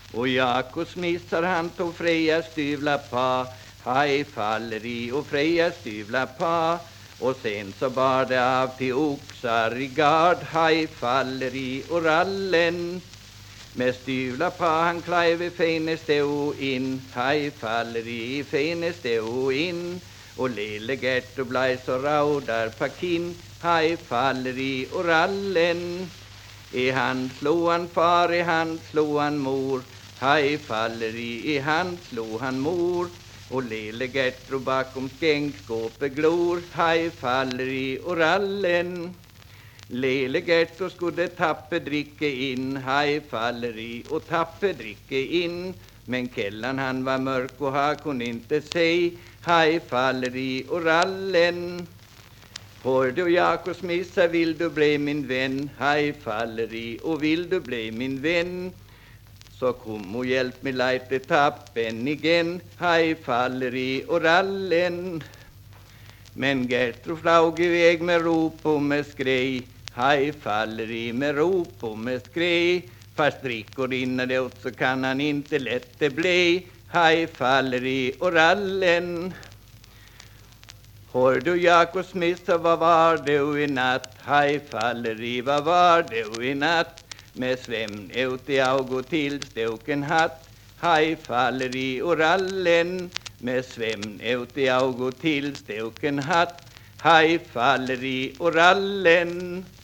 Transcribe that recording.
Och Jakob missar han tog Frejas stövlar på. Haj faller i och Frejas stövlar på. Och sen så bar det av till oxar i gard. Haj faller i och rallen. Med stövlar på han klaive feneste och in. Haj faller i feneste och in. Och lille Gert och blaj så raudar pakin. Haj faller i och rallen. I hand slog han far, i hand slog han mor. Haj faller i hand slog han mor. Och lille Gert och bakom skänkskåpet glor. Haj faller i och rallen. Lille Gert och skulle tappe dricka in. Haj faller i och tappe dricka in. Men källan han var mörk och han kunde inte se. Haj faller i och rallen. Hör du Jakobs missa, vill du bli min vän? Haj faller i och vill du bli min vän? Så kom och hjälp mig lite tappen igen. Haj faller i och rallen. Men Gertrud flög iväg med rop och med skrej. Haj faller i med rop och med skrej. Fast drickor innan det åt så kan han inte lätt det bli. Haj faller i och rallen. Hör du Jakobs missa, vad var det i natt? Haj faller i, vad var det i natt? Med svämn ut i augo till stoken hatt. Haj faller i och rallen. Med svämn ut i augo till stoken hatt. Haj faller i och rallen.